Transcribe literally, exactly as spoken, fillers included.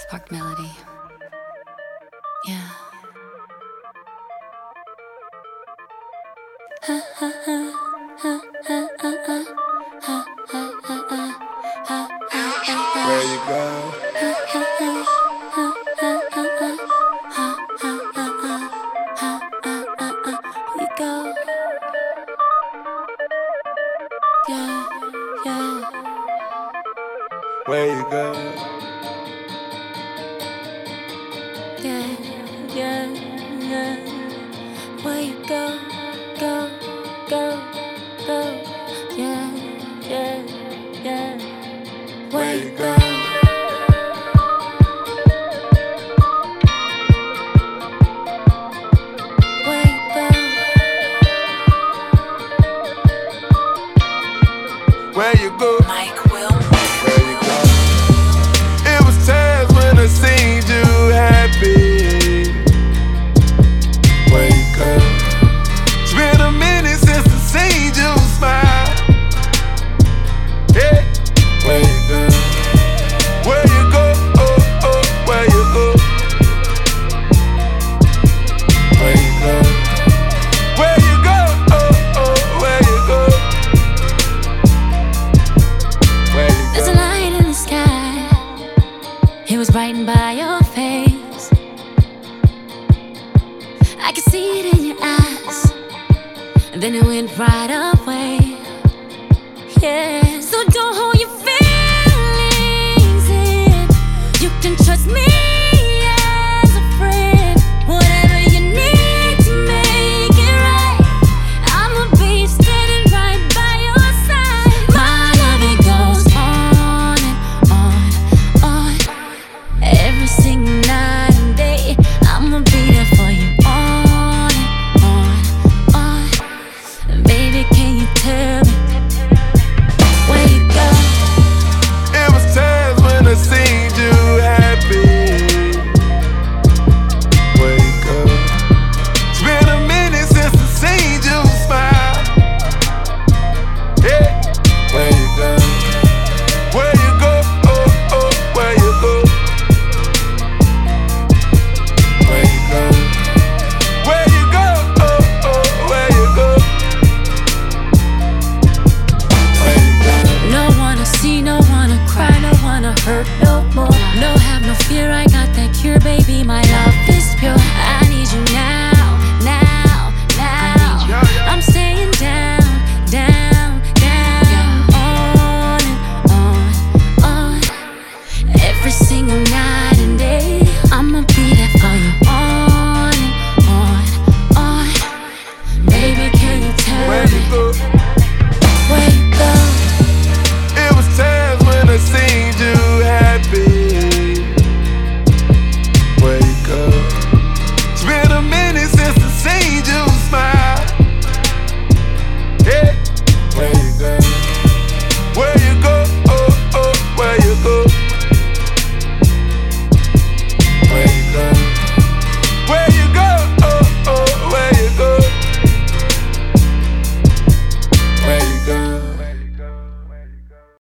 Spark Melody. Yeah. Ha ha ha ha ha ha ha ha ha ha ha ha. Where you go? We go. Yeah, yeah. Where you go? Yeah, yeah, yeah. Where you go, go, go, go. Yeah, yeah, yeah. Where you go? Where you go? Where you go? Mike Will. Where you go? It was times when I seen you happy. Where you go? It's been a minute since I seen you smile. Yeah. Where you go? Where you go? Oh, oh, where you go? Where you go? Where you go? Oh, oh, where you go? Where you go? There's a light in the sky. It was brightened by your face. I could see it in your eyes, and then it went right away. Yeah, so don't hold your feelings in. You can trust me as a friend. Whatever you need to make it right, I'ma be standing right by your side. My love, it goes on and on, on. Every single night and day, I'ma be there for you. On and on, on. Baby, can you tell me where you go? It was times when I seen you happy. Where you go? It's been a minute since I seen you smile. Yeah. Where you go? Where you go? Oh, oh, where you go? Where you go? Where you go? Oh, oh, where you go? Where you go? No wanna see, no wanna cry, no wanna hurt no more. No have no fear, I got that cure, baby. My love is pure. I need you now, now, now. I'm staying down, down, down. On and on, on. Every single night.